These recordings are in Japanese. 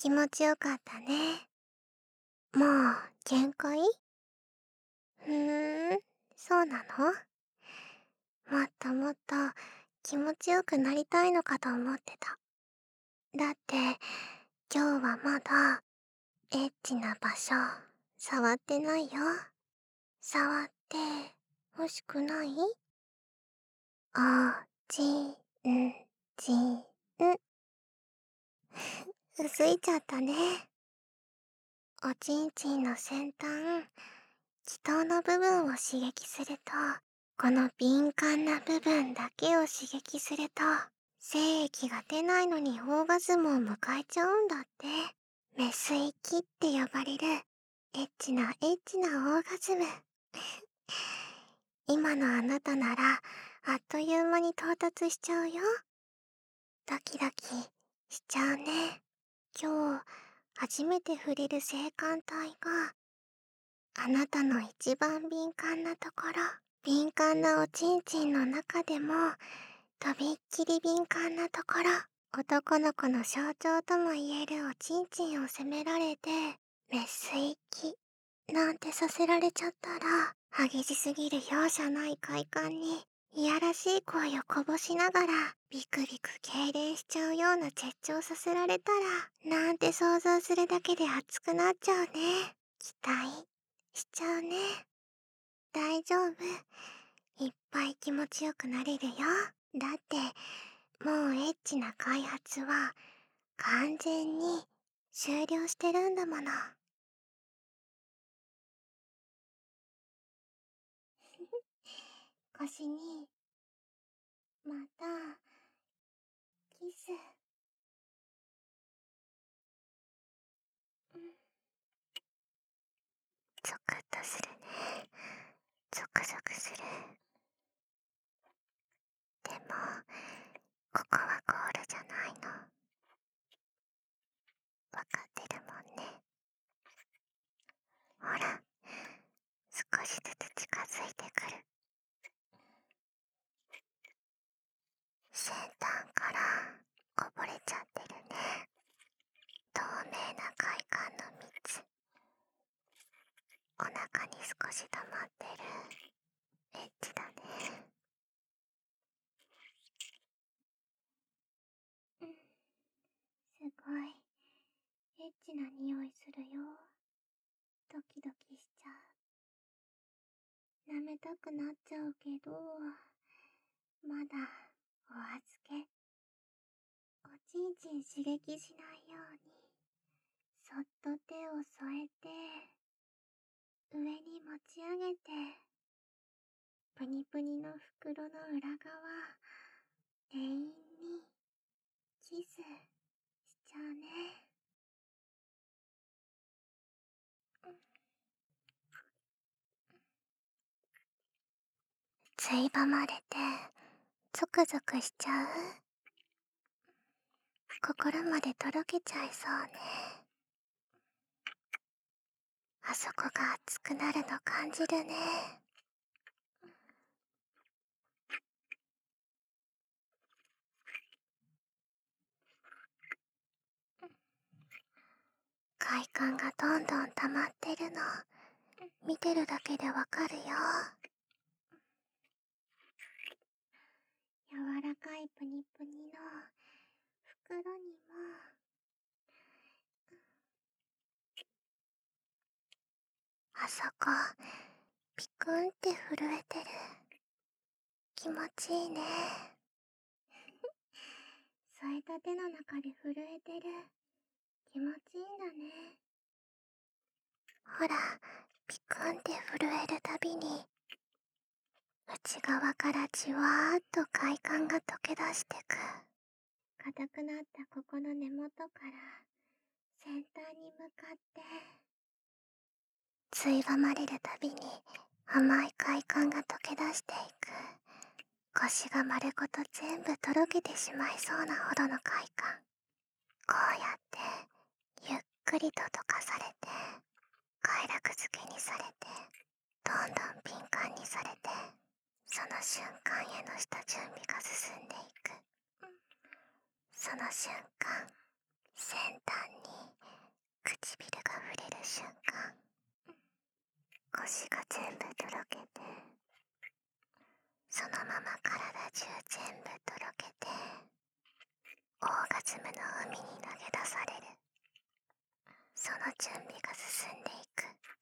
気持ちよかったね。もう、限界？そうなの？もっともっと気持ちよくなりたいのかと思ってた。だって、今日はまだ、エッチな場所、触ってないよ。触って欲しくない？おちんちん。うすいちゃったね。おちんちんの先端、気筒の部分を刺激すると、この敏感な部分だけを刺激すると、精液が出ないのにオーガズムを迎えちゃうんだって。メス域って呼ばれる、エッチなエッチなオーガズム。今のあなたなら、あっという間に到達しちゃうよ。ドキドキしちゃうね。今日、初めて触れる性感帯が、あなたの一番敏感なところ。敏感なおちんちんの中でも、とびっきり敏感なところ。男の子の象徴とも言えるおちんちんを責められて、メス息なんてさせられちゃったら、激しすぎる容赦ない快感に、いやらしい声をこぼしながら、ビクビク痙攣しちゃうような絶頂させられたら、なんて想像するだけで熱くなっちゃうね。期待しちゃうね。大丈夫。いっぱい気持ちよくなれるよ。だって、もうエッチな開発は完全に終了してるんだもの。腰に、また、キス。ゾクッとするね。ゾクゾクする。でも、ここはゴールじゃないの。わかってるもんね。ほら、少しずつ近づいてくる。先端からこぼれちゃってるね。透明な快感の蜜。お腹に少し溜まってる。エッチだね。すごい、エッチな匂いするよ。ドキドキしちゃう。舐めたくなっちゃうけど、まだお預け。おちんちん刺激しないように、そっと手を添えて、上に持ち上げて、プニプニの袋の裏側、店員にキスしちゃうね。ついばまれて、ゾクゾクしちゃう。心までとろけちゃいそうね。あそこが熱くなるの感じるね。快感がどんどん溜まってるの、見てるだけでわかるよ。柔らかいプニプニの袋にも、あそこ、ピクンって震えてる。気持ちいいね。添えた手の中で震えてる。気持ちいいんだね。ほら、ピクンって震えるたびに、内側からじわーっと快感が溶け出してく。硬くなったここの根元から先端に向かってついばまれるたびに甘い快感が溶け出していく。腰が丸ごと全部とろけてしまいそうなほどの快感。こうやってゆっくりと溶かされて、快楽づけにされて、どんどん敏感にされて、その瞬間への下準備が進んでいく。その瞬間、先端に準備が進んでいく。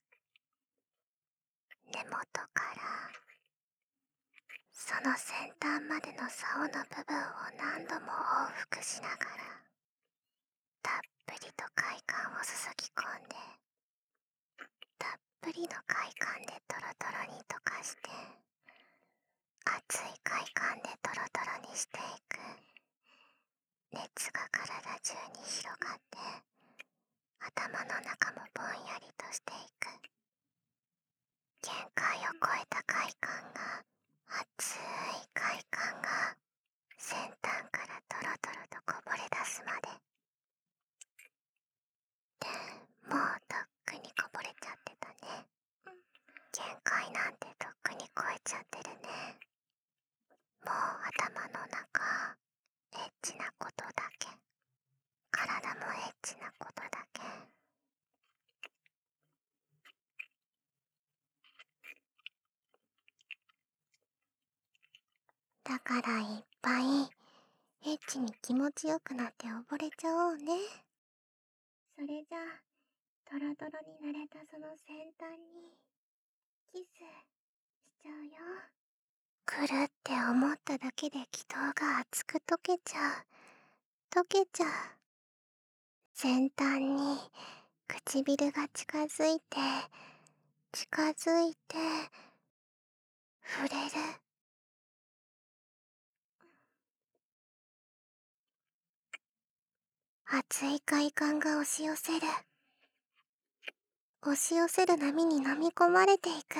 根元からその先端までの竿の部分を何度も往復しながらたっぷりと快感を注ぎ込んで、たっぷりの快感でトロトロに溶かして、熱い快感でトロトロにしていく。熱が体中に広がって頭の中もぼんやりとしていく。限界を超えた快感が、熱い快感が先端からトロトロとこぼれ出すまで。で、もうとっくにこぼれちゃってたね。限界なんてとっくに超えちゃってるね。もう頭の中エッチなことだけ、体もエッチなことだけ。だからいっぱいエッチに気持ちよくなって溺れちゃおうね。それじゃあトロトロになれたその先端にキスしちゃうよ。来るって思っただけで気筒が熱く溶けちゃう。溶けちゃう。先端に唇が近づいて近づいて触れる。熱い快感が押し寄せる。押し寄せる波に飲み込まれていく。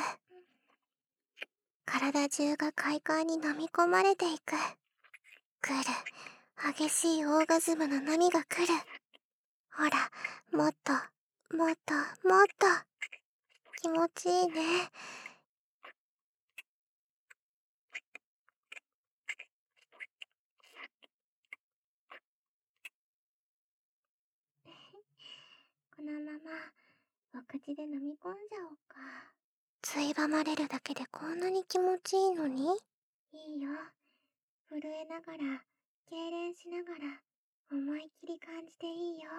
体中が快感に飲み込まれていく。来る。激しいオーガズムの波が来る。ほら、もっと、もっと、もっと。気持ちいいね。このまま、お口で飲み込んじゃおうか。ついばまれるだけでこんなに気持ちいいのに？いいよ。震えながら、痙攣しながら、思いっきり感じていいよ。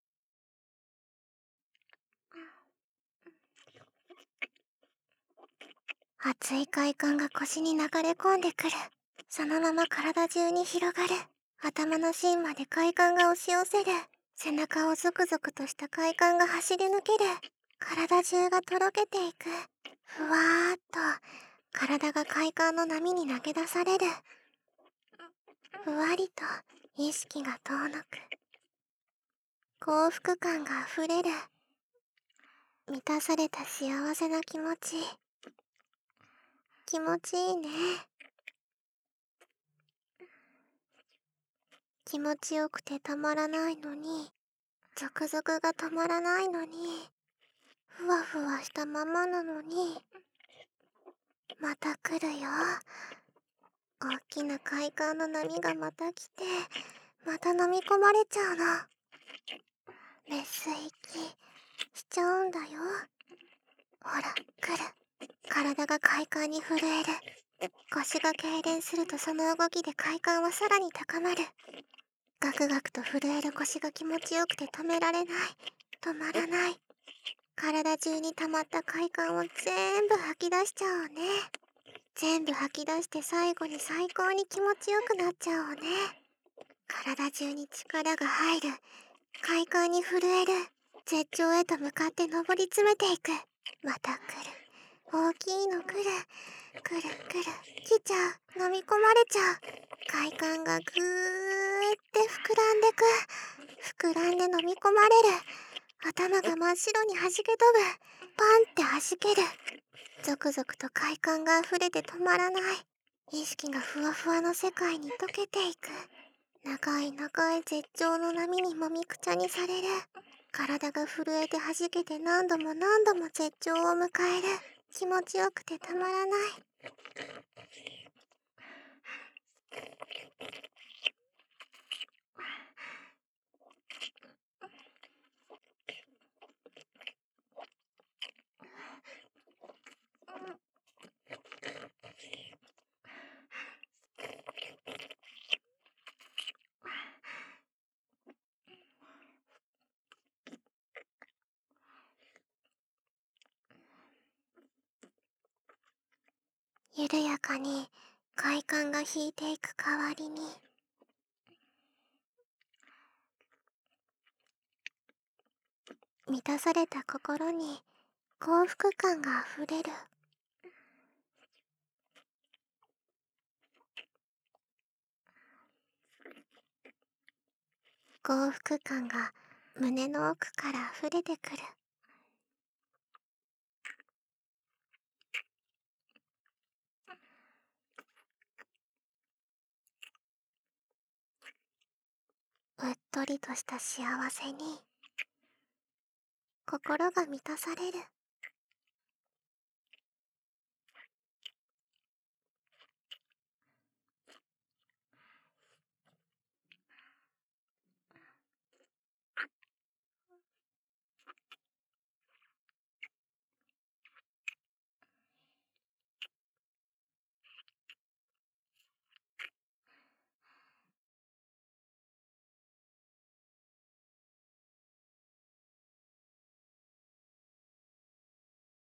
熱い快感が腰に流れ込んでくる。そのまま体中に広がる。頭の芯まで快感が押し寄せる。背中をゾクゾクとした快感が走り抜ける。体中がとろけていく。ふわーっと体が快感の波に投げ出される。ふわりと意識が遠のく。幸福感があふれる。満たされた幸せな気持ち。気持ちいいね。気持ちよくてたまらないのに、ゾクゾクが止まらないのに、ふわふわしたままなのに、また来るよ。大きな快感の波がまた来て、また飲み込まれちゃうの。メス息しちゃうんだよ。ほら、来る。体が快感に震える。腰が痙攣するとその動きで快感はさらに高まる。ガクガクと震える腰が気持ちよくて止められない。止まらない。体中に溜まった快感を全部吐き出しちゃおうね。全部吐き出して最後に最高に気持ちよくなっちゃおうね。体中に力が入る。快感に震える。絶頂へと向かって登り詰めていく。また来る。大きいの来る。来る来る。来ちゃう。飲み込まれちゃう。快感がぐーって膨らんでく。膨らんで飲み込まれる。頭が真っ白に弾け飛ぶ。パンって弾ける。ゾクゾクと快感が溢れて止まらない。意識がふわふわの世界に溶けていく。長い長い絶頂の波にもみくちゃにされる。体が震えて弾けて何度も何度も絶頂を迎える。気持ちよくてたまらない。 緩やかに快感が引いていく代わりに、満たされた心に幸福感があふれる。幸福感が胸の奥から溢れてくる。うっとりとした幸せに心が満たされる。